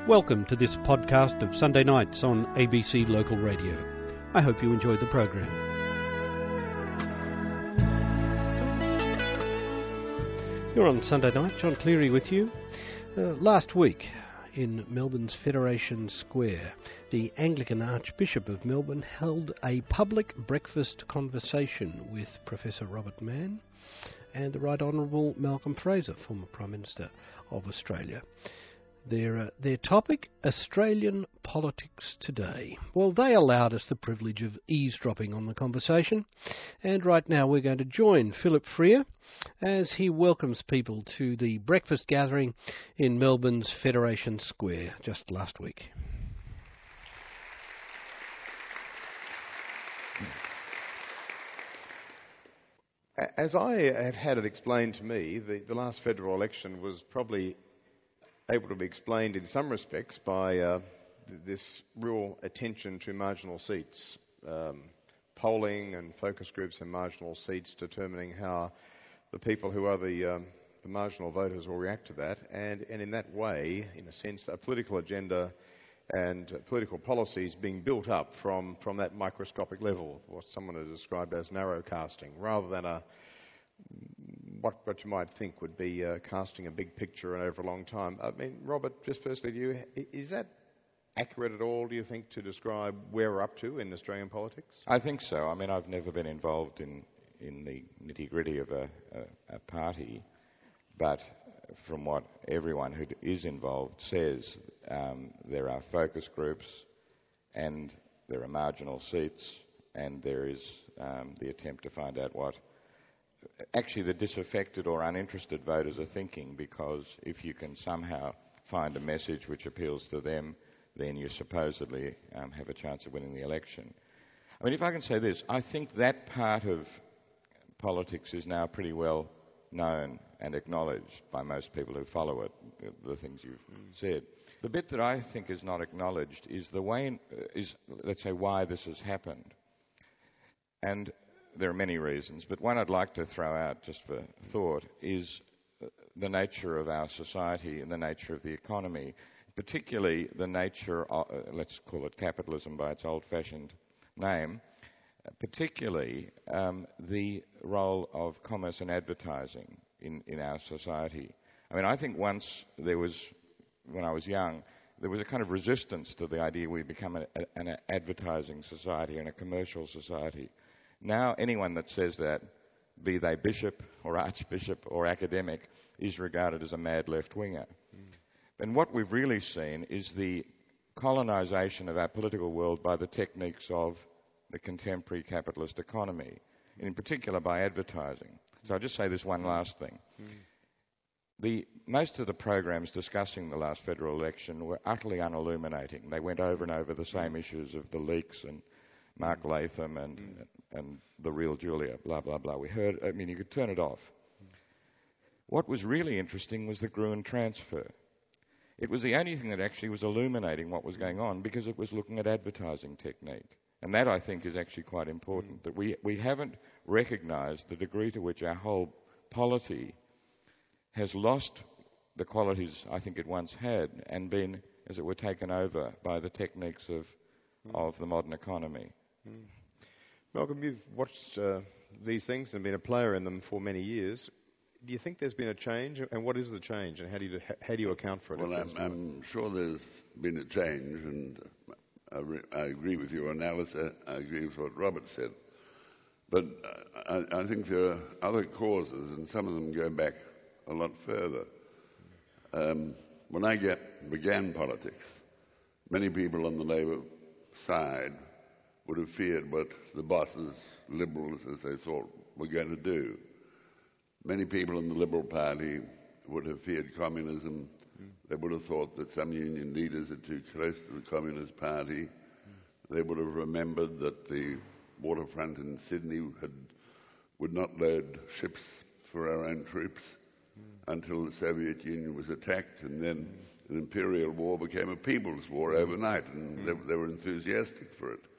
Welcome to this podcast of Sunday nights on ABC Local Radio. I hope you enjoyed the program. You're on Sunday night, John Cleary with you. Last week in Melbourne's Federation Square, the Anglican Archbishop of Melbourne held a public breakfast conversation with Professor Robert Mann and the Right Honourable Malcolm Fraser, former Prime Minister of Australia. Their topic, Australian politics today. Well, they allowed us the privilege of eavesdropping on the conversation, and right now we're going to join Philip Freer as he welcomes people to the breakfast gathering in Melbourne's Federation Square just last week. As I have had it explained to me, the last federal election was probably able to be explained in some respects by this real attention to marginal seats, polling and focus groups and marginal seats determining how the people who are the marginal voters will react to that, and in that way, in a sense, a political agenda and political policies being built up from that microscopic level, what someone has described as narrow casting, rather than what you might think would be casting a big picture and over a long time. I mean, Robert, just firstly to you, is that accurate at all, do you think, to describe where we're up to in Australian politics? I think so. I mean, I've never been involved in the nitty-gritty of a party, but from what everyone who is involved says, there are focus groups and there are marginal seats, and there is the attempt to find out what actually the disaffected or uninterested voters are thinking, because if you can somehow find a message which appeals to them, then you supposedly have a chance of winning the election. I mean, if I can say this, I think that part of politics is now pretty well known and acknowledged by most people who follow it, the things you've said. The bit that I think is not acknowledged is the way, let's say, why this has happened. And there are many reasons, but one I'd like to throw out just for thought is the nature of our society and the nature of the economy, particularly the nature of, let's call it capitalism by its old-fashioned name, particularly the role of commerce and advertising in our society. I mean, I think once there was, when I was young, there was a kind of resistance to the idea we become an advertising society and a commercial society. Now, anyone that says that, be they bishop or archbishop or academic, is regarded as a mad left-winger. And what we've really seen is the colonisation of our political world by the techniques of the contemporary capitalist economy, and in particular by advertising. So I'll just say this one last thing. Most of the programs discussing the last federal election were utterly unilluminating. They went over and over the same issues of the leaks and Mark Latham and the real Julia, blah, blah, blah. We heard, I mean, you could turn it off. What was really interesting was the Gruen transfer. It was the only thing that actually was illuminating what was going on, because it was looking at advertising technique. And that, I think, is actually quite important, that we haven't recognised the degree to which our whole polity has lost the qualities I think it once had and been, as it were, taken over by the techniques of the modern economy. Malcolm, you've watched these things and been a player in them for many years. Do you think there's been a change, and what is the change, and how do you account for it? Well, I'm sure there's been a change, and I agree with your analysis. I agree with what Robert said. But I think there are other causes, and some of them go back a lot further. When I began politics, many people on the Labour side would have feared what the bosses, Liberals as they thought, were going to do. Many people in the Liberal Party would have feared communism. They would have thought that some union leaders are too close to the Communist Party. They would have remembered that the waterfront in Sydney would not load ships for our own troops until the Soviet Union was attacked, and then an imperial war became a people's war overnight, and they were enthusiastic for it.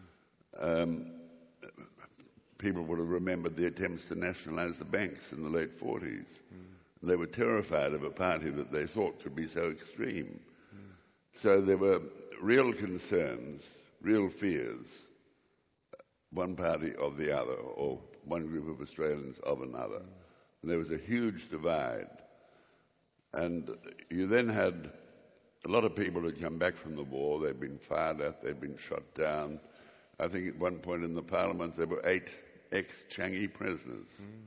People would have remembered the attempts to nationalise the banks in the late 40s. They were terrified of a party that they thought could be so extreme. So there were real concerns, real fears, one party of the other, or one group of Australians of another. And there was a huge divide. And you then had a lot of people who'd come back from the war. They'd been fired at, they'd been shot down. I think at one point in the Parliament there were 8 ex-Changi prisoners.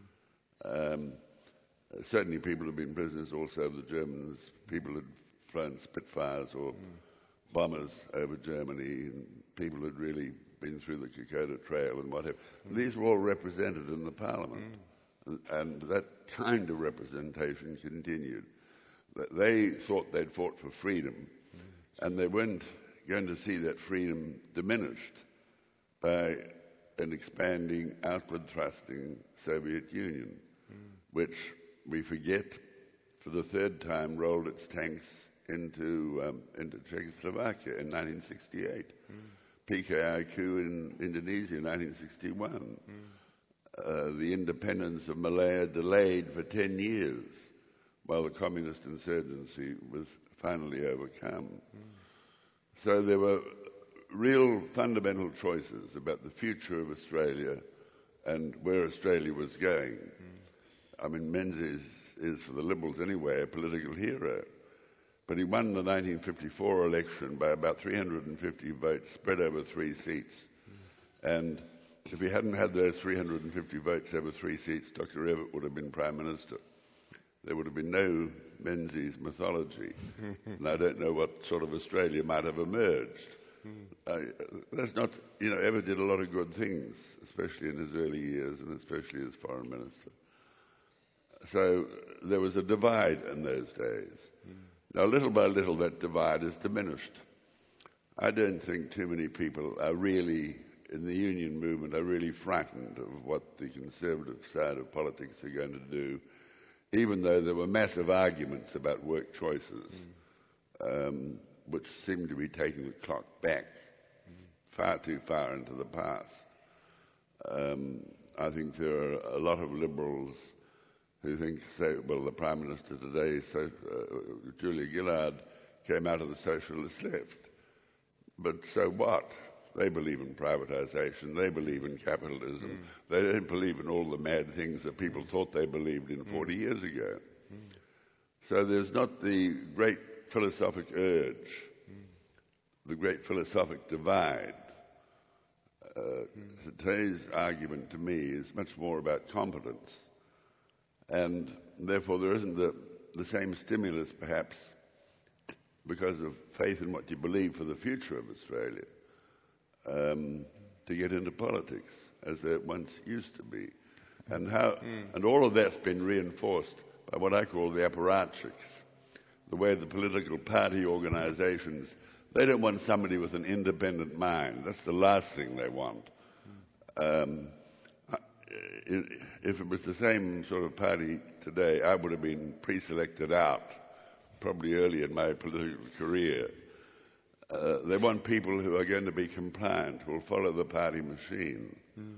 Certainly people had been prisoners also, the Germans. People had flown Spitfires or bombers over Germany, and people had really been through the Kokoda Trail and whatever. These were all represented in the Parliament, and that kind of representation continued. They thought they'd fought for freedom, and they weren't going to see that freedom diminished by an expanding, outward-thrusting Soviet Union, which, we forget, for the third time rolled its tanks into Czechoslovakia in 1968. PKI coup in Indonesia in 1961. The independence of Malaya delayed for 10 years while the communist insurgency was finally overcome. So there were real fundamental choices about the future of Australia and where Australia was going. I mean, Menzies is, for the Liberals anyway, a political hero. But he won the 1954 election by about 350 votes spread over 3 seats. And if he hadn't had those 350 votes over 3 seats, Dr. Evatt would have been Prime Minister. There would have been no Menzies mythology. And I don't know what sort of Australia might have emerged. That's not, Evatt did a lot of good things, especially in his early years and especially as Foreign Minister. So there was a divide in those days. Now, little by little, that divide has diminished. I don't think too many people are really, in the union movement, are really frightened of what the Conservative side of politics are going to do, even though there were massive arguments about work choices, which seem to be taking the clock back far too far into the past. I think there are a lot of Liberals who think, well, the Prime Minister today, Julia Gillard, came out of the socialist left. But so what? They believe in privatisation, they believe in capitalism, they don't believe in all the mad things that people thought they believed in 40 years ago. So there's not the great philosophic urge, the great philosophic divide. Today's argument to me is much more about competence. And therefore there isn't the same stimulus, perhaps, because of faith in what you believe for the future of Australia, to get into politics, as there once used to be. And all of that's been reinforced by what I call the apparatchiks, the way the political party organisations, they don't want somebody with an independent mind. That's the last thing they want. If it was the same sort of party today, I would have been pre-selected out, probably early in my political career. They want people who are going to be compliant, who will follow the party machine.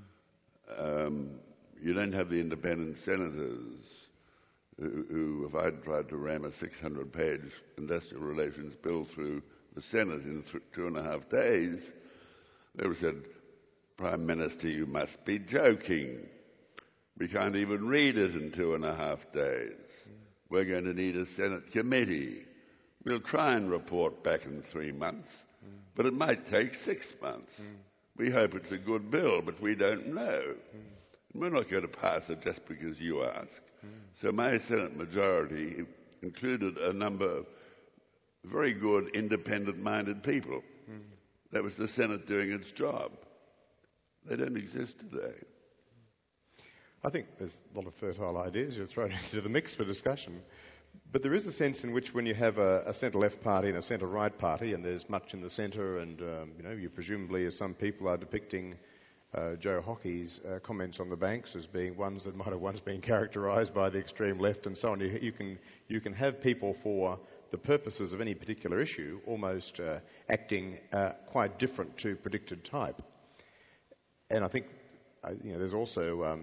You don't have the independent senators who, if I'd tried to ram a 600-page industrial relations bill through the Senate in 2.5 days, they would have said, Prime Minister, you must be joking. We can't even read it in 2.5 days. We're going to need a Senate committee. We'll try and report back in 3 months, but it might take 6 months. We hope it's a good bill, but we don't know. We're not going to pass it just because you ask. So my Senate majority included a number of very good, independent-minded people. That was the Senate doing its job. They don't exist today. I think there's a lot of fertile ideas you're throwing into the mix for discussion. But there is a sense in which when you have a centre-left party and a centre-right party, and there's much in the centre, and you presumably, as some people are depicting Joe Hockey's comments on the banks as being ones that might have once been characterised by the extreme left and so on, you can have people for the purposes of any particular issue almost acting quite different to predicted type. And I think there's also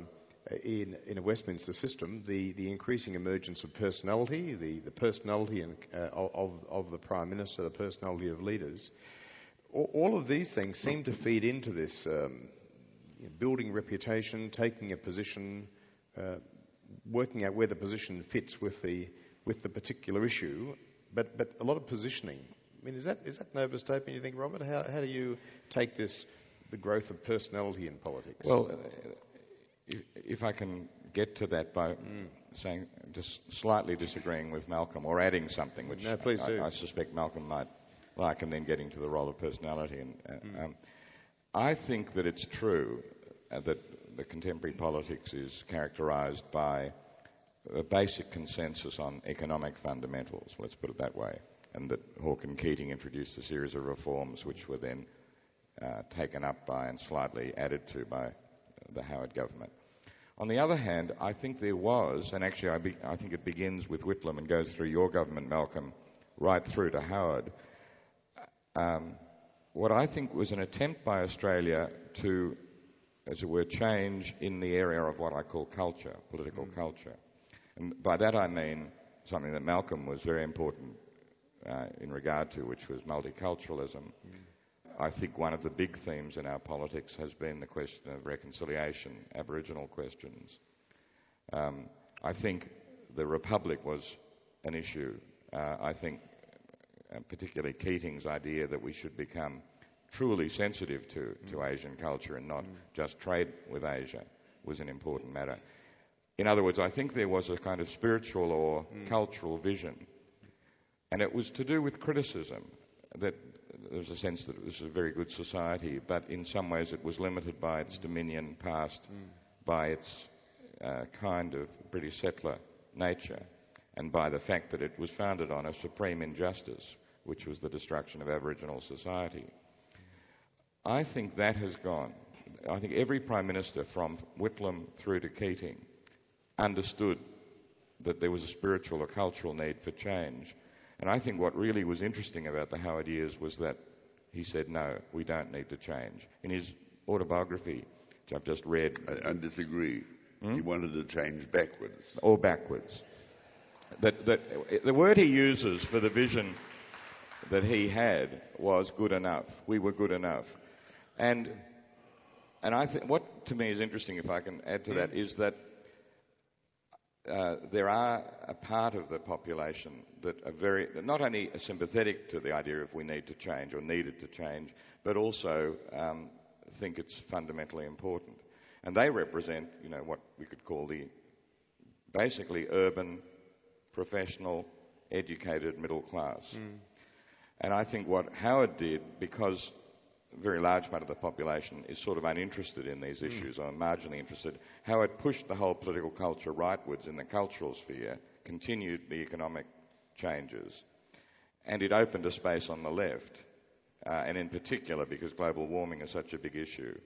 in a Westminster system, the increasing emergence of personality, the personality of the Prime Minister, the personality of leaders, all of these things seem to feed into this building reputation, taking a position, working out where the position fits with the particular issue, but a lot of positioning. I mean, is that an overstatement, you think, Robert? How do you take the growth of personality in politics? Well, if I can get to that by saying, just slightly disagreeing with Malcolm or adding something, which no, please do. I suspect Malcolm might like, and then getting to the role of personality. I think that it's true that the contemporary politics is characterised by a basic consensus on economic fundamentals, let's put it that way, and that Hawke and Keating introduced a series of reforms which were then taken up by and slightly added to by the Howard government. On the other hand, I think there was, and actually I think it begins with Whitlam and goes through your government, Malcolm, right through to Howard, what I think was an attempt by Australia to, as it were, change in the area of what I call culture, political culture. And by that I mean something that Malcolm was very important in regard to, which was multiculturalism. I think one of the big themes in our politics has been the question of reconciliation, Aboriginal questions. I think the Republic was an issue. I think particularly Keating's idea that we should become truly sensitive to Asian culture and not just trade with Asia was an important matter. In other words, I think there was a kind of spiritual or cultural vision, and it was to do with criticism, that there was a sense that it was a very good society, but in some ways it was limited by its dominion past, by its kind of British settler nature, and by the fact that it was founded on a supreme injustice, which was the destruction of Aboriginal society. I think that has gone. I think every Prime Minister from Whitlam through to Keating understood that there was a spiritual or cultural need for change. And I think what really was interesting about the Howard years was that he said, no, we don't need to change. In his autobiography, which I've just read... I disagree. He wanted to change backwards. Or backwards. The word he uses for the vision that he had was good enough. We were good enough. And I think what to me is interesting, if I can add to that, is that there are a part of the population that are not only sympathetic to the idea of we need to change or needed to change, but also think it's fundamentally important. And they represent, what we could call the basically urban, professional, educated middle class. And I think what Howard did, because a very large part of the population is sort of uninterested in these issues or marginally interested, Howard pushed the whole political culture rightwards in the cultural sphere, continued the economic changes, and it opened a space on the left, and in particular, because global warming is such a big issue,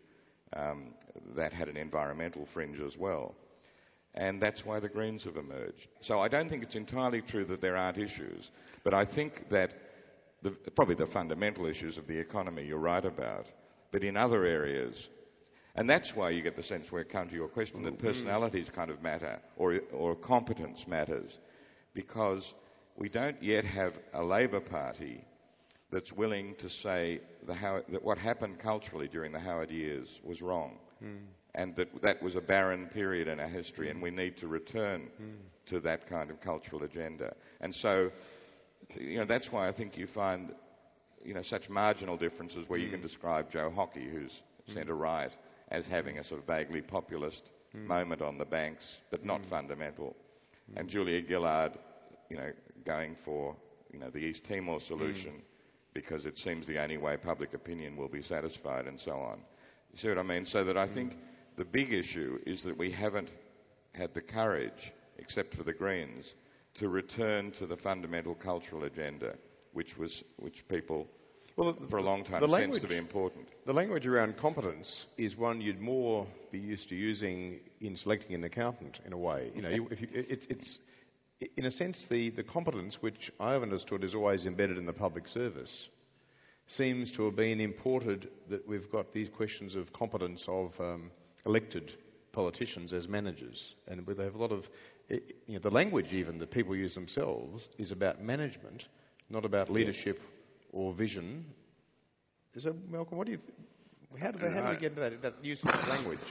that had an environmental fringe as well. And that's why the Greens have emerged. So I don't think it's entirely true that there aren't issues, but I think that probably the fundamental issues of the economy you're right about, but in other areas, and that's why you get the sense, where I come to your question, that personalities kind of matter, or competence matters, because we don't yet have a Labor Party that's willing to say that what happened culturally during the Howard years was wrong, and that was a barren period in our history, and we need to return to that kind of cultural agenda. And so, that's why I think you find, such marginal differences where you can describe Joe Hockey, who's centre-right, as having a sort of vaguely populist moment on the banks, but not fundamental. And Julia Gillard, going for, the East Timor solution because it seems the only way public opinion will be satisfied, and so on. You see what I mean? So that I think the big issue is that we haven't had the courage, except for the Greens, to return to the fundamental cultural agenda, which people, for a long time, sensed to be important. The language around competence is one you'd more be used to using in selecting an accountant, in a way. It's in a sense the competence, which I've understood is always embedded in the public service, seems to have been imported. That we've got these questions of competence of elected politicians as managers, and they have a lot of, the language even that people use themselves is about management, not about leadership or vision. So, Malcolm, what do you? How do we get into that use of that language?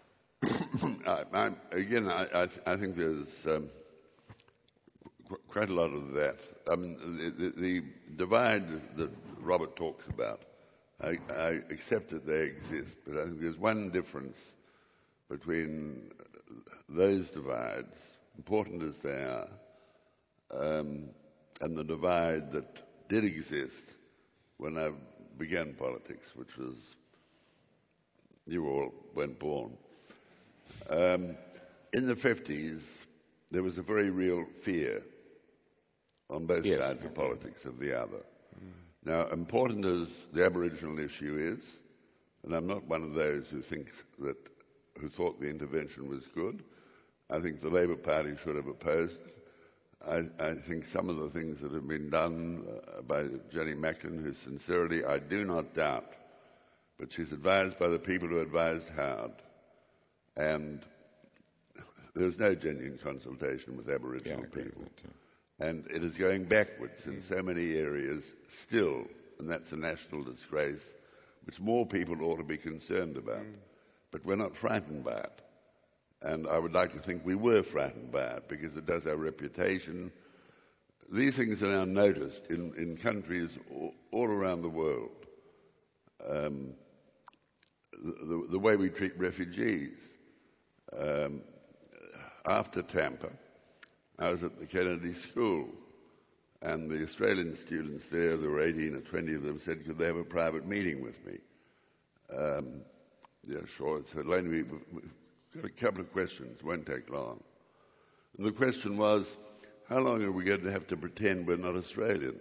I think there's quite a lot of that. I mean, the divide that Robert talks about, I accept that they exist, but I think there's one difference between those divides, important as they are, and the divide that did exist when I began politics, which was, you all weren't born. In the 50s, there was a very real fear on both sides of politics of the other. Now, important as the Aboriginal issue is, and I'm not one of those who thought the intervention was good. I think the Labour Party should have opposed it. I think some of the things that have been done by Jenny Macklin, whose sincerity I do not doubt, but she's advised by the people who advised Howard, and there's no genuine consultation with Aboriginal people. And it is going backwards in so many areas still, and that's a national disgrace, which more people ought to be concerned about. But we're not frightened by it. And I would like to think we were frightened by it, because it does our reputation. These things are now noticed in countries all around the world. The way we treat refugees. After Tampa, I was at the Kennedy School, and the Australian students there, there were 18 or 20 of them, said, could they have a private meeting with me? Yeah, sure. I said, Laney, we've got a couple of questions, won't take long. And the question was, how long are we going to have to pretend we're not Australian?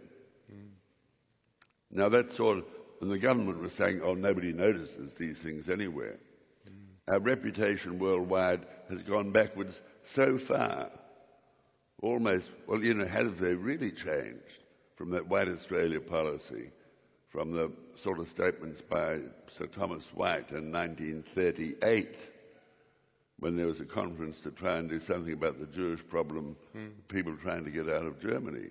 Now that sort of, and the government was saying, oh, nobody notices these things anywhere. Our reputation worldwide has gone backwards so far. Almost, well, have they really changed from that white Australia policy, from the sort of statements by Sir Thomas White in 1938, when there was a conference to try and do something about the Jewish problem, people trying to get out of Germany.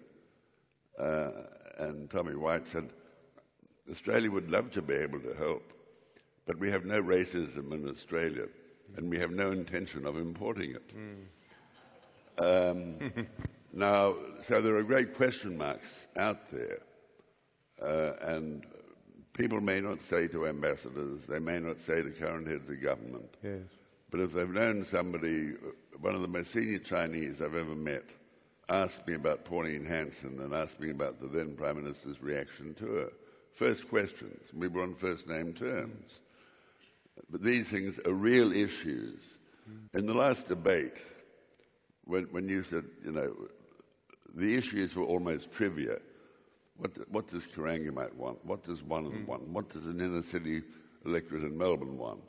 And Tommy White said, Australia would love to be able to help, but we have no racism in Australia, and we have no intention of importing it. Now, so there are great question marks out there, and people may not say to ambassadors, they may not say to current heads of government, but if they've known somebody, one of the most senior Chinese I've ever met, asked me about Pauline Hanson and asked me about the then Prime Minister's reaction to her. First questions, we were on first name terms. But these things are real issues. In the last debate, when you said, the issues were almost trivia. What does Corangamite want? What does Wannon want? What does an inner city electorate in Melbourne want?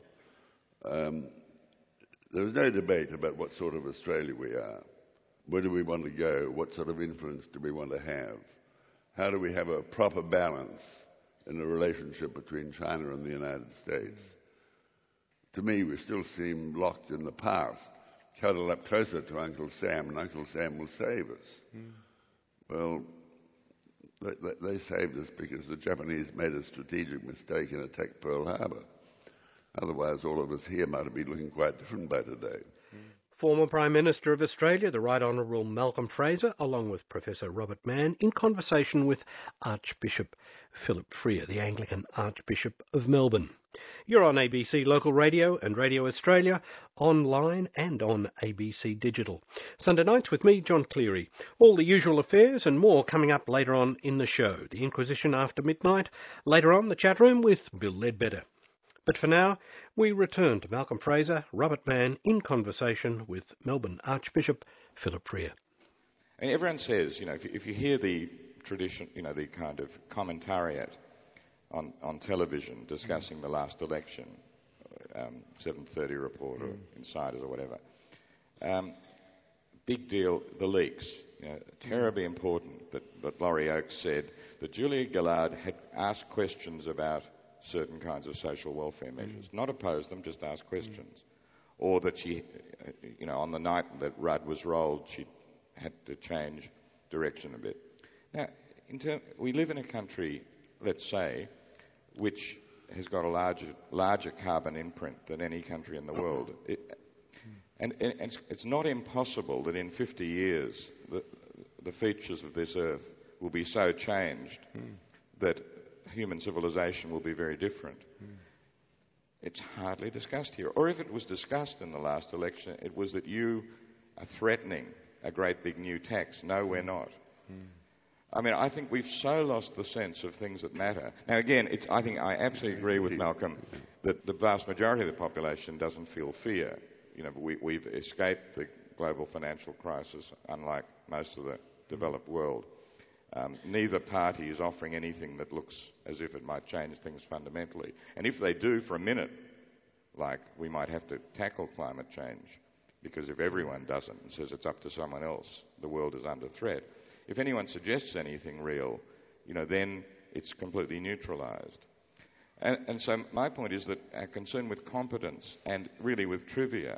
There was no debate about what sort of Australia we are. Where do we want to go? What sort of influence do we want to have? How do we have a proper balance in the relationship between China and the United States? To me, we still seem locked in the past, cuddled up closer to Uncle Sam, and Uncle Sam will save us. Well, they saved us because the Japanese made a strategic mistake and attacked Pearl Harbor. Otherwise, all of us here might have been looking quite different by today. Former Prime Minister of Australia, the Right Honourable Malcolm Fraser, along with Professor Robert Mann, in conversation with Archbishop Philip Freer, the Anglican Archbishop of Melbourne. You're on ABC Local Radio and Radio Australia, online and on ABC Digital. Sunday nights with me, John Cleary. All the usual affairs and more coming up later on in the show. The Inquisition after midnight. Later on, the chat room with Bill Ledbetter. But for now, we return to Malcolm Fraser, Robert Mann, in conversation with Melbourne Archbishop Philip Freer. And everyone says, if you hear the tradition, the kind of commentariat on television discussing the last election, 7:30 Report or Insiders or whatever, big deal, the leaks. Terribly important that Laurie Oakes said that Julia Gillard had asked questions about certain kinds of social welfare measures. Not oppose them, just ask questions. or that she, on the night that Rudd was rolled, she had to change direction a bit. Now, we live in a country, let's say, which has got a larger carbon imprint than any country in the world. And it's not impossible that in 50 years the features of this earth will be so changed that human civilization will be very different. It's hardly discussed here. Or if it was discussed in the last election, it was that you are threatening a great big new tax. No, we're not. I think we've so lost the sense of things that matter. Now, again, I think I absolutely agree with Malcolm that the vast majority of the population doesn't feel fear. We've escaped the global financial crisis, unlike most of the developed world. Neither party is offering anything that looks as if it might change things fundamentally. And if they do for a minute, like we might have to tackle climate change, because if everyone doesn't and says it's up to someone else, the world is under threat. If anyone suggests anything real, then it's completely neutralised. And so my point is that our concern with competence and really with trivia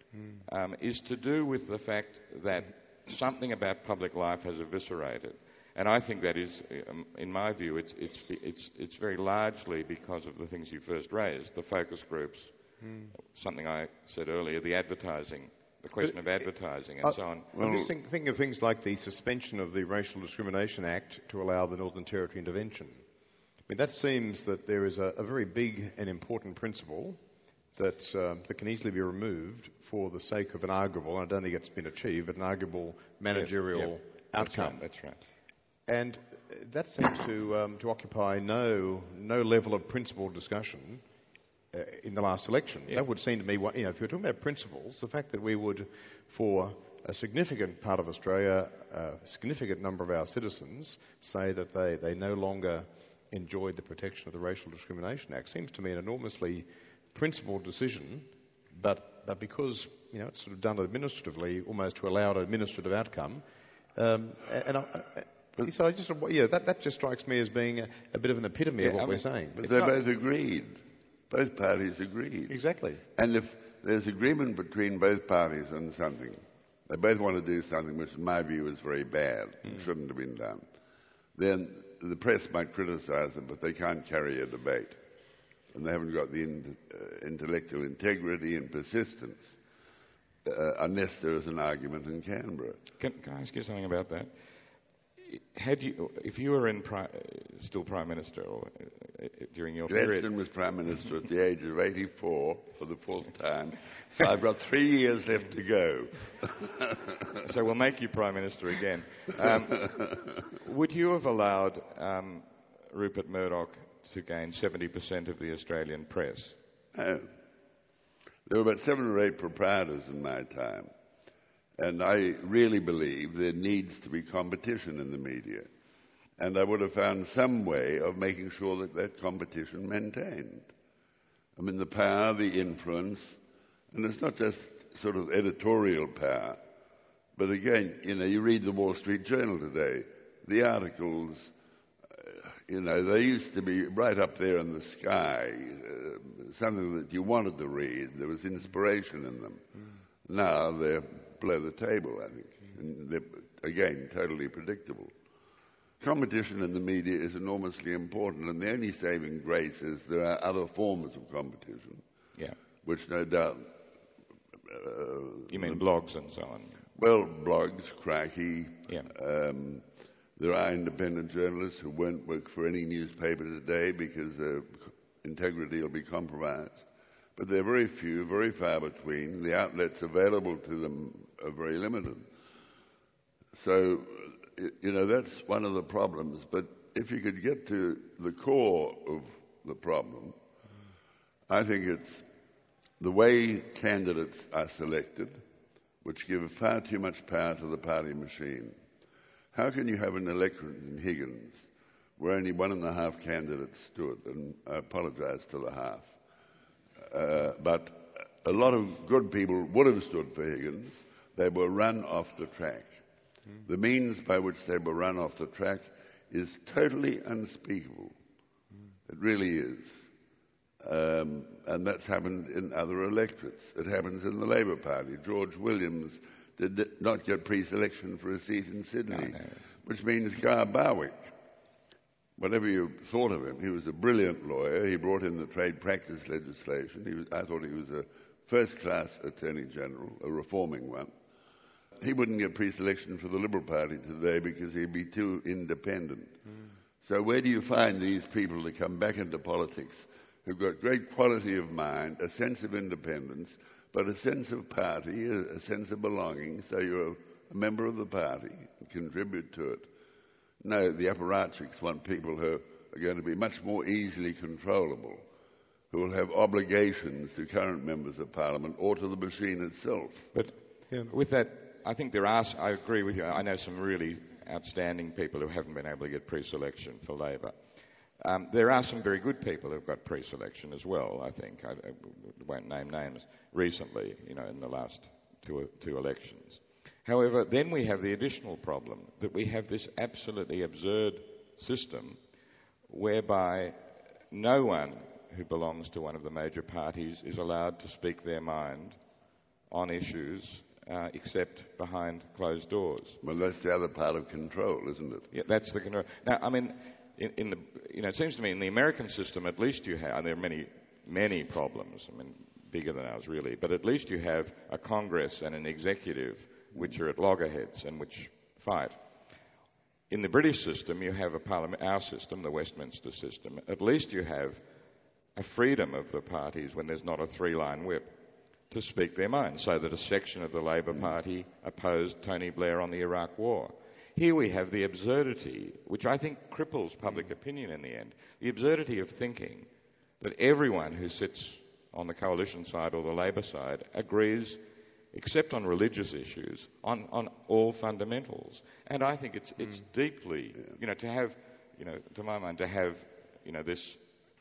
is to do with the fact that something about public life has eviscerated. And I think that is, in my view, it's very largely because of the things you first raised, the focus groups, something I said earlier, the advertising, the question of advertising and so on. I'm just thinking of things like the suspension of the Racial Discrimination Act to allow the Northern Territory intervention. That seems that there is a very big and important principle that can easily be removed for the sake of an arguable, and I don't think it's been achieved, but an arguable managerial outcome. That's right. And that seems to occupy no level of principled discussion in the last election. That would seem to me, if you're talking about principles, the fact that we would, for a significant part of Australia, a significant number of our citizens, say that they no longer enjoyed the protection of the Racial Discrimination Act seems to me an enormously principled decision, but because it's sort of done administratively, almost to allow an administrative outcome. So that just strikes me as being a bit of an epitome of what we're saying. But they both agreed. Both parties agreed. Exactly. And if there's agreement between both parties on something, they both want to do something which, in my view, is very bad and shouldn't have been done, then the press might criticise them, but they can't carry a debate. And they haven't got the intellectual integrity and persistence unless there is an argument in Canberra. Can I ask you something about that? If you were still Prime Minister or during your period... Gladstone was Prime Minister at the age of 84 for the fourth time, so I've got 3 years left to go. So we'll make you Prime Minister again. Would you have allowed Rupert Murdoch to gain 70% of the Australian press? No. There were about 7 or 8 proprietors in my time. And I really believe there needs to be competition in the media. And I would have found some way of making sure that competition maintained. The power, the influence, and it's not just sort of editorial power, but again, you read the Wall Street Journal today, the articles, they used to be right up there in the sky, something that you wanted to read. There was inspiration in them. Now they're below the table, I think. And they're, again, totally predictable. Competition in the media is enormously important, and the only saving grace is there are other forms of competition, which no doubt... you mean blogs and so on? Well, blogs, Crikey. There are independent journalists who won't work for any newspaper today because their integrity will be compromised. But they're very few, very far between. The outlets available to them are very limited. So, that's one of the problems. But if you could get to the core of the problem, I think it's the way candidates are selected, which give far too much power to the party machine. How can you have an electorate in Higgins where only 1.5 candidates stood? And I apologise to the half. But a lot of good people would have stood for Higgins. They were run off the track. The means by which they were run off the track is totally unspeakable. It really is. And that's happened in other electorates. It happens in the Labour Party. George Williams did not get pre-selection for a seat in Sydney, which means Guy Barwick, whatever you thought of him, he was a brilliant lawyer. He brought in the trade practice legislation. I thought he was a first-class Attorney General, a reforming one. He wouldn't get pre-selection for the Liberal Party today because he'd be too independent. So where do you find these people to come back into politics who've got great quality of mind, a sense of independence, but a sense of party, a sense of belonging, so you're a member of the party and contribute to it? No, the apparatchiks want people who are going to be much more easily controllable, who will have obligations to current members of Parliament or to the machine itself. But with that, I think I agree with you. I know some really outstanding people who haven't been able to get pre-selection for Labor. There are some very good people who've got pre-selection as well, I think. I won't name names recently, in the last two elections. However, then we have the additional problem that we have this absolutely absurd system whereby no one who belongs to one of the major parties is allowed to speak their mind on issues except behind closed doors. Well, that's the other part of control, isn't it? Yeah, that's the control. Now, I mean, it seems to me in the American system, at least you have, and there are many, many problems, bigger than ours really, but at least you have a Congress and an executive which are at loggerheads and which fight. In the British system, you have a parliament, our system, the Westminster system. At least you have a freedom of the parties when there's not a three-line whip to speak their minds, so that a section of the Labor Party opposed Tony Blair on the Iraq War. Here we have the absurdity, which I think cripples public opinion in the end, the absurdity of thinking that everyone who sits on the coalition side or the Labor side agrees, except on religious issues, on all fundamentals. And I think it's deeply, to have, to my mind, to have, this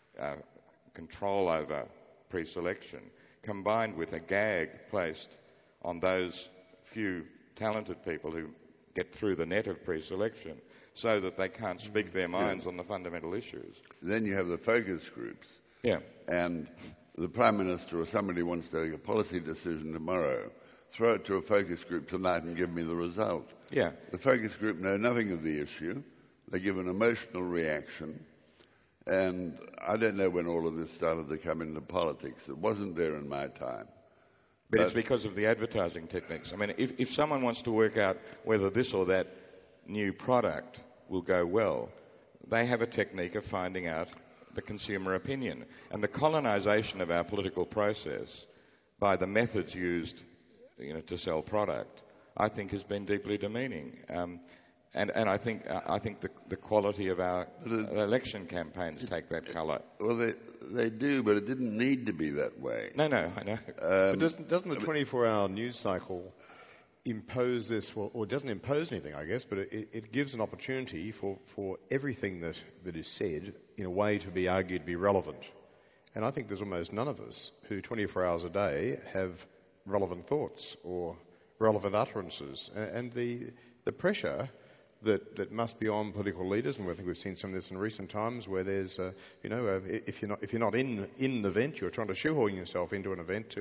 control over pre-selection combined with a gag placed on those few talented people who get through the net of pre-selection so that they can't speak their minds on the fundamental issues. Then you have the focus groups. Yeah. And the Prime Minister or somebody wants to make a policy decision tomorrow, throw it to a focus group tonight and give me the result. Yeah. The focus group know nothing of the issue. They give an emotional reaction. And I don't know when all of this started to come into politics. It wasn't there in my time. But it's because of the advertising techniques. I mean, if someone wants to work out whether this or that new product will go well, they have a technique of finding out the consumer opinion. And the colonisation of our political process by the methods used, to sell product, I think has been deeply demeaning. And I think the quality of our election campaigns take that colour. Well, they do, but it didn't need to be that way. No, I know. But doesn't the 24-hour news cycle impose this, or doesn't impose anything, I guess, but it gives an opportunity for everything that is said in a way to be argued to be relevant. And I think there's almost none of us who 24 hours a day have relevant thoughts or relevant utterances. And the pressure that must be on political leaders, and I think we've seen some of this in recent times, where there's, if you're not in the event, you're trying to shoehorn yourself into an event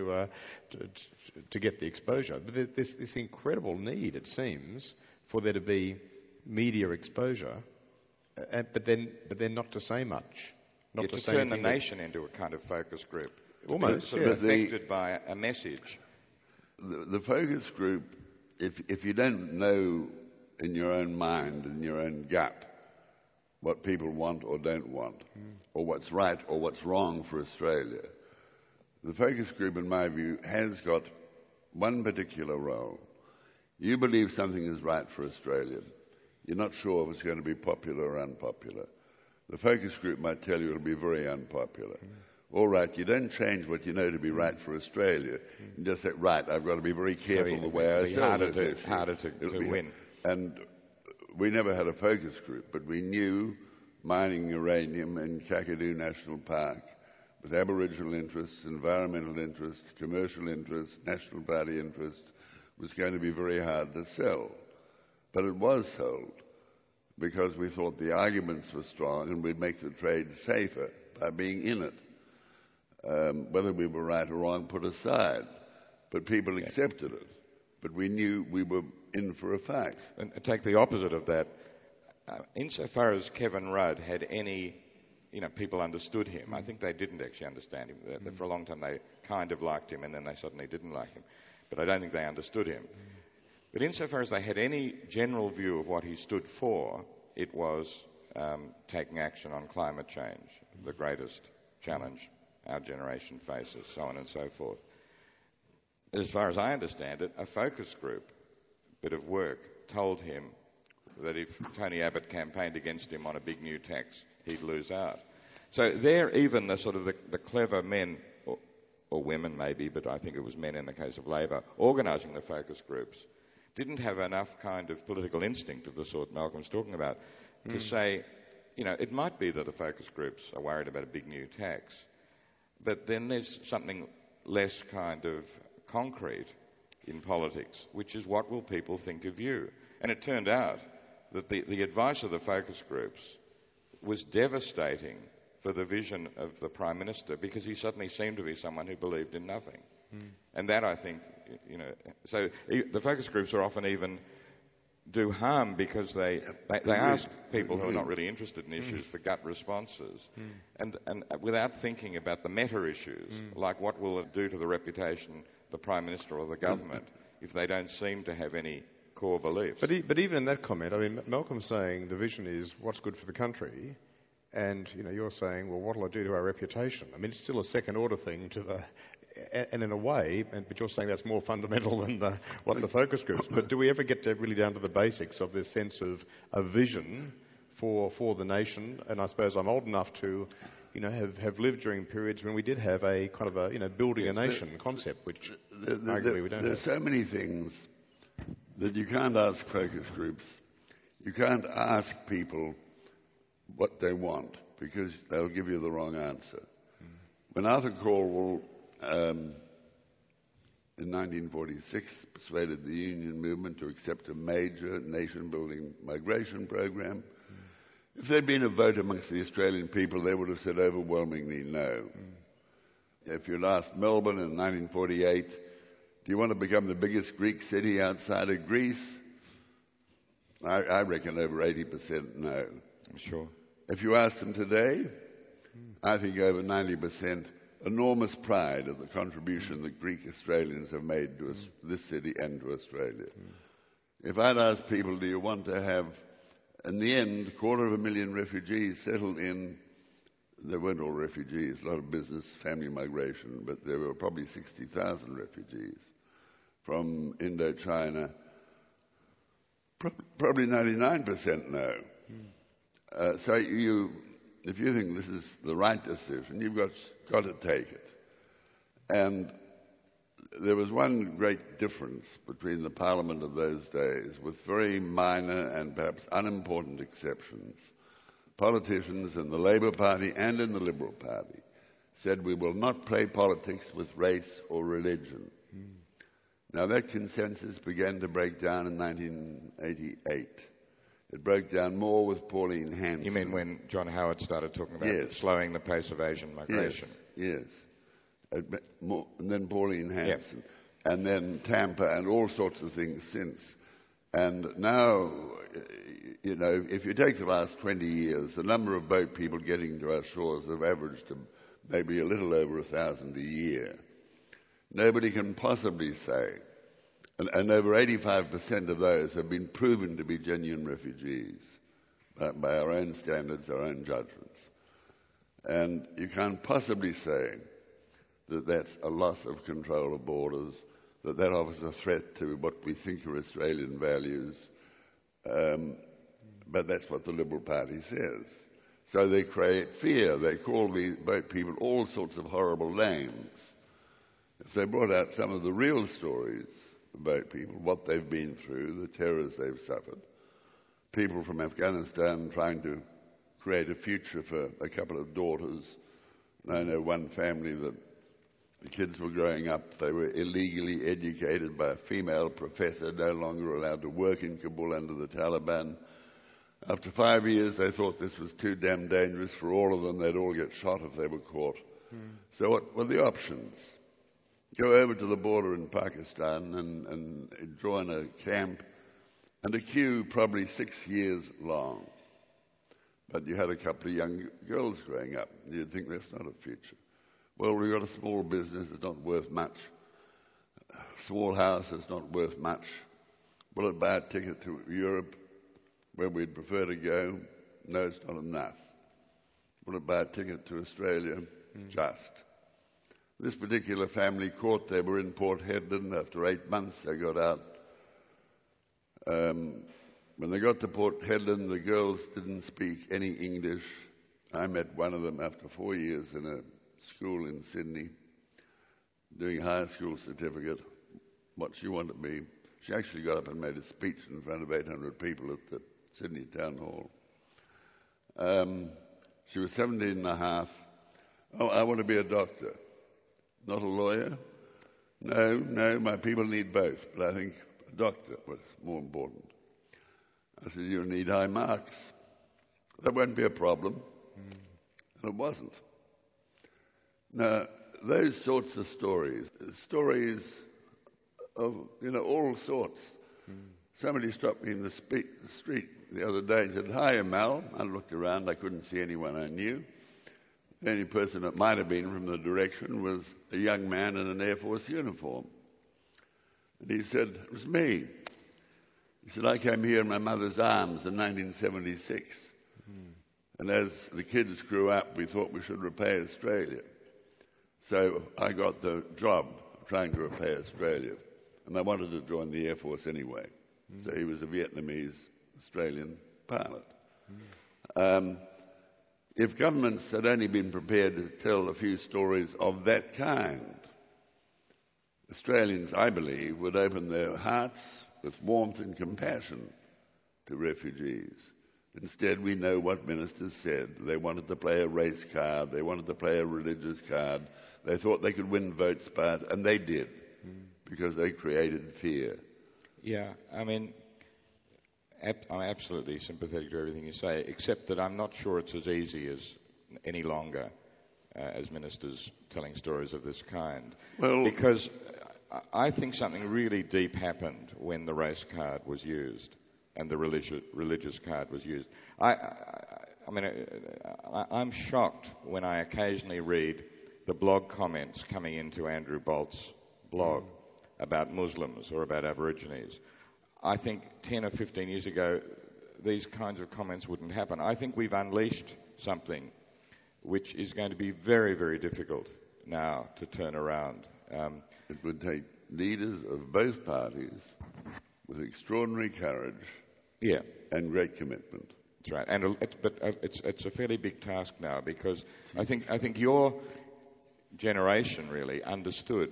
to get the exposure. But there's this incredible need, it seems, for there to be media exposure, but then not to say much, not to say turn the anything nation into a kind of focus group, almost, sort of affected by a message. The focus group, if you don't know in your own mind, in your own gut, what people want or don't want, or what's right or what's wrong for Australia. The focus group, in my view, has got one particular role. You believe something is right for Australia. You're not sure if it's going to be popular or unpopular. The focus group might tell you it'll be very unpopular. All right, you don't change what you know to be right for Australia. You just say, right, I've got to be very careful the way I sell this issue. Harder to win. And we never had a focus group, but we knew mining uranium in Kakadu National Park with Aboriginal interests, environmental interests, commercial interests, National Party interests was going to be very hard to sell. But it was sold because we thought the arguments were strong and we'd make the trade safer by being in it. whether we were right or wrong, put aside. But people accepted it. But we knew we were in for a fight. And take the opposite of that. Insofar as Kevin Rudd had any, people understood him. I think they didn't actually understand him. For a long time they kind of liked him and then they suddenly didn't like him. But I don't think they understood him. But insofar as they had any general view of what he stood for, it was taking action on climate change, the greatest challenge our generation faces, so on and so forth. As far as I understand it, a focus group bit of work told him that if Tony Abbott campaigned against him on a big new tax, he'd lose out. So there, even the sort of the clever men, or women maybe, but I think it was men in the case of Labor, organising the focus groups, didn't have enough kind of political instinct of the sort Malcolm's talking about to say, it might be that the focus groups are worried about a big new tax, but then there's something less kind of concrete in politics, which is what will people think of you? And it turned out that the advice of the focus groups was devastating for the vision of the Prime Minister, because he suddenly seemed to be someone who believed in nothing. And that, I think, so the focus groups are often even do harm because they ask people who are not really interested in issues for gut responses, and without thinking about the meta issues, like what will it do to the reputation, the Prime Minister or the government, if they don't seem to have any core beliefs. But even in that comment, I mean, Malcolm's saying the vision is what's good for the country, and you're saying, well, what will it do to our reputation? I mean, it's still a second-order thing to the, and in a way, but you're saying that's more fundamental than what the focus groups. But do we ever get really down to the basics of this sense of a vision for the nation? And I suppose I'm old enough to, have lived during periods when we did have a kind of a, building a nation concept, which arguably we don't have. There's so many things that you can't ask focus groups. You can't ask people what they want, because they'll give you the wrong answer. When Arthur Calwell, in 1946, persuaded the union movement to accept a major nation-building migration program, if there'd been a vote amongst the Australian people, they would have said overwhelmingly no. If you'd asked Melbourne in 1948, do you want to become the biggest Greek city outside of Greece? I reckon over 80% no. Sure. If you ask them today, I think over 90% enormous pride of the contribution that Greek Australians have made to this city and to Australia. If I'd asked people, do you want to have, in the end, 250,000 refugees settled in, they weren't all refugees, a lot of business, family migration, but there were probably 60,000 refugees from Indochina, probably 99% no. So if you think this is the right decision, you've got to take it. And there was one great difference between the Parliament of those days, with very minor and perhaps unimportant exceptions. Politicians in the Labour Party and in the Liberal Party said, we will not play politics with race or religion. Now, that consensus began to break down in 1988. It broke down more with Pauline Hanson. You mean when John Howard started talking about slowing the pace of Asian migration? Yes. And then Pauline Hanson. And then Tampa and all sorts of things since. And now, if you take the last 20 years, the number of boat people getting to our shores have averaged maybe a little over 1,000 a year. Nobody can possibly say, and over 85% of those have been proven to be genuine refugees by our own standards, our own judgments. And you can't possibly say that that's a loss of control of borders, that offers a threat to what we think are Australian values. But that's what the Liberal Party says. So they create fear. They call the boat people all sorts of horrible names. If they brought out some of the real stories about people, what they've been through, the terrors they've suffered, people from Afghanistan trying to create a future for a couple of daughters. And I know one family that the kids were growing up, they were illegally educated by a female professor, no longer allowed to work in Kabul under the Taliban. After 5 years, they thought this was too damn dangerous for all of them. They'd all get shot if they were caught. So what were the options? Go over to the border in Pakistan and join a camp and a queue probably 6 years long. But you had a couple of young girls growing up. You'd think that's not a future. Well, we've got a small business, it's not worth much. Small house, it's not worth much. Will it buy a ticket to Europe where we'd prefer to go? No, it's not enough. Will it buy a ticket to Australia? Just. This particular family court, they were in Port Hedland. After 8 months, they got out. When they got to Port Hedland, the girls didn't speak any English. I met one of them after 4 years in a school in Sydney, doing a high school certificate, what she wanted to be. She actually got up and made a speech in front of 800 people at the Sydney Town Hall. She was 17 and a half. Oh, I want to be a doctor, not a lawyer. No, my people need both, but I think a doctor was more important. I said, you'll need high marks. That won't be a problem. And it wasn't. Now, those sorts of stories of, all sorts. Somebody stopped me in the street the other day and said, hi, Mal. I looked around. I couldn't see anyone I knew. The only person that might have been from the direction was a young man in an Air Force uniform. And he said, it was me. He said, I came here in my mother's arms in 1976. And as the kids grew up, we thought we should repay Australia. So I got the job of trying to repay Australia. And I wanted to join the Air Force anyway. So he was a Vietnamese Australian pilot. If governments had only been prepared to tell a few stories of that kind, Australians, I believe, would open their hearts with warmth and compassion to refugees. Instead, we know what ministers said. They wanted to play a race card. They wanted to play a religious card. They thought they could win votes by it, and they did, because they created fear. Yeah, I mean, I'm absolutely sympathetic to everything you say, except that I'm not sure it's as easy as any longer as ministers telling stories of this kind. Well, because I think something really deep happened when the race card was used and the religious card was used. I'm shocked when I occasionally read the blog comments coming into Andrew Bolt's blog about Muslims or about Aborigines. I think 10 or 15 years ago, these kinds of comments wouldn't happen. I think we've unleashed something which is going to be very, very difficult now to turn around. It would take leaders of both parties with extraordinary courage and great commitment. That's right. It's a fairly big task now, because I think your generation really understood.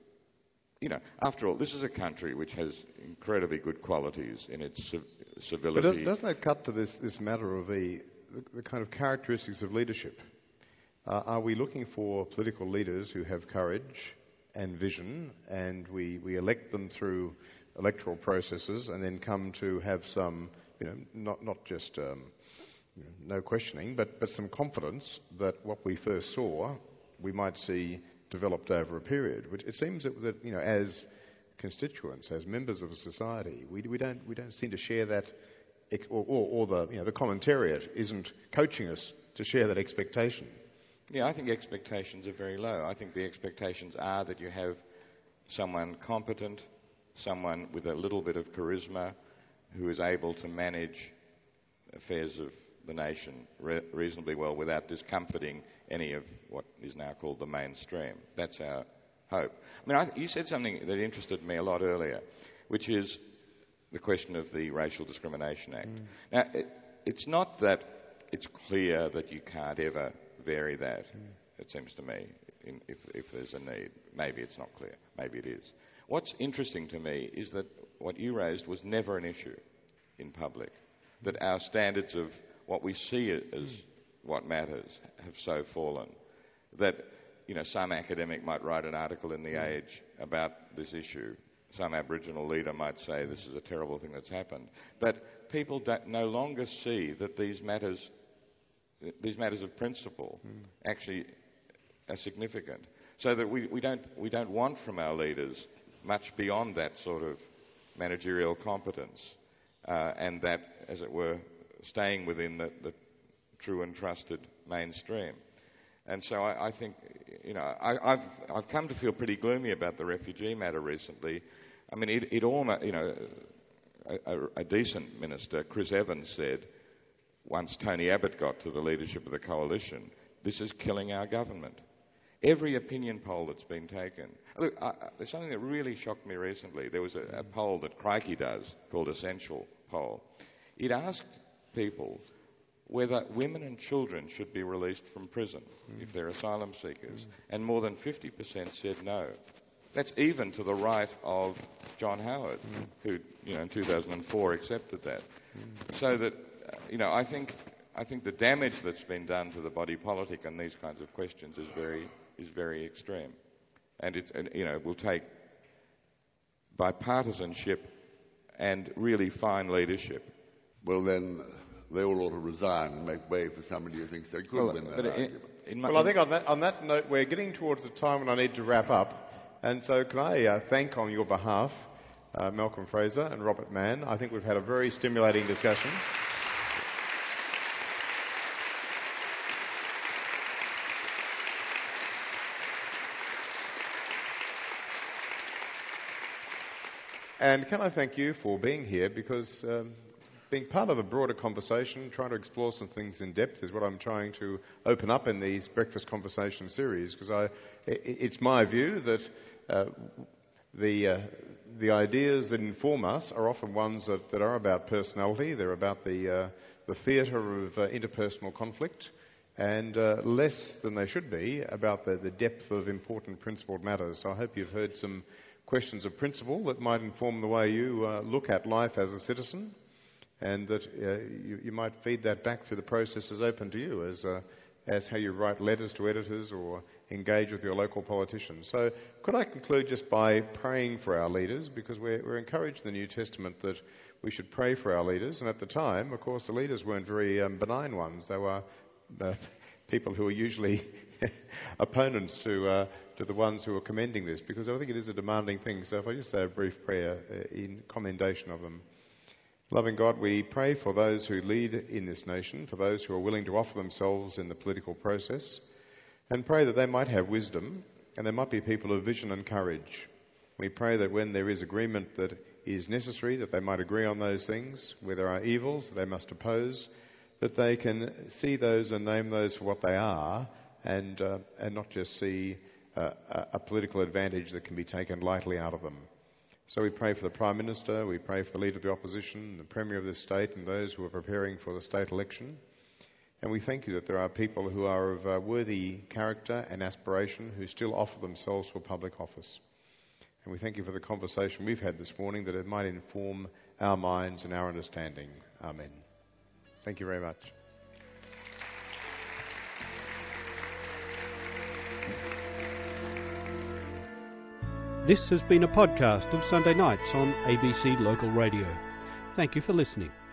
After all, this is a country which has incredibly good qualities in its civility. But doesn't that cut to this matter of the kind of characteristics of leadership? Are we looking for political leaders who have courage and vision, and we elect them through electoral processes and then come to have some, not just no questioning, but some confidence that what we first saw we might see developed over a period? Which it seems that as constituents, as members of a society, we don't seem to share that, or the commentariat isn't coaching us to share that expectation. Yeah, I think expectations are very low. I think the expectations are that you have someone competent, someone with a little bit of charisma, who is able to manage affairs of the nation reasonably well without discomforting any of what is now called the mainstream. That's our hope. You said something that interested me a lot earlier, which is the question of the Racial Discrimination Act. Now, it's not that it's clear that you can't ever vary that, it seems to me, if there's a need. Maybe it's not clear. Maybe it is. What's interesting to me is that what you raised was never an issue in public, that our standards of what we see as what matters have so fallen that, some academic might write an article in The Age about this issue. Some Aboriginal leader might say this is a terrible thing that's happened. But people no longer see that these matters of principle actually are significant. So that we don't want from our leaders much beyond that sort of managerial competence, and that, as it were, staying within the true and trusted mainstream. And so I think, I've come to feel pretty gloomy about the refugee matter recently. I mean, it almost, a decent minister, Chris Evans, said, once Tony Abbott got to the leadership of the coalition, this is killing our government. Every opinion poll that's been taken. Look, there's something that really shocked me recently. There was a poll that Crikey does called Essential Poll. It asked people whether women and children should be released from prison if they're asylum seekers, and more than 50% said no. That's even to the right of John Howard, who, in 2004 accepted that. So that, I think the damage that's been done to the body politic on these kinds of questions is very extreme, and it will take bipartisanship and really fine leadership. Well, then they all ought to resign and make way for somebody who thinks they could win that argument. I think on that note, we're getting towards the time when I need to wrap up. And so can I thank on your behalf Malcolm Fraser and Robert Mann. I think we've had a very stimulating discussion. And can I thank you for being here, because being part of a broader conversation, trying to explore some things in depth is what I'm trying to open up in these breakfast conversation series, because it's my view that the ideas that inform us are often ones that are about personality, they're about the theatre of interpersonal conflict, and less than they should be about the depth of important principled matters. So I hope you've heard some questions of principle that might inform the way you look at life as a citizen, and that you might feed that back through the processes open to you as how you write letters to editors or engage with your local politicians. So could I conclude just by praying for our leaders, because we're encouraged in the New Testament that we should pray for our leaders, and at the time, of course, the leaders weren't very benign ones. They were people who are usually opponents to the ones who are commending this, because I think it is a demanding thing. So if I just say a brief prayer in commendation of them. Loving God, we pray for those who lead in this nation, for those who are willing to offer themselves in the political process, and pray that they might have wisdom and they might be people of vision and courage. We pray that when there is agreement that is necessary, that they might agree on those things. Where there are evils that they must oppose, that they can see those and name those for what they are, and not just see a political advantage that can be taken lightly out of them. So we pray for the Prime Minister, we pray for the Leader of the Opposition, the Premier of this state, and those who are preparing for the state election. And we thank you that there are people who are of worthy character and aspiration who still offer themselves for public office. And we thank you for the conversation we've had this morning, that it might inform our minds and our understanding. Amen. Thank you very much. This has been a podcast of Sunday Nights on ABC Local Radio. Thank you for listening.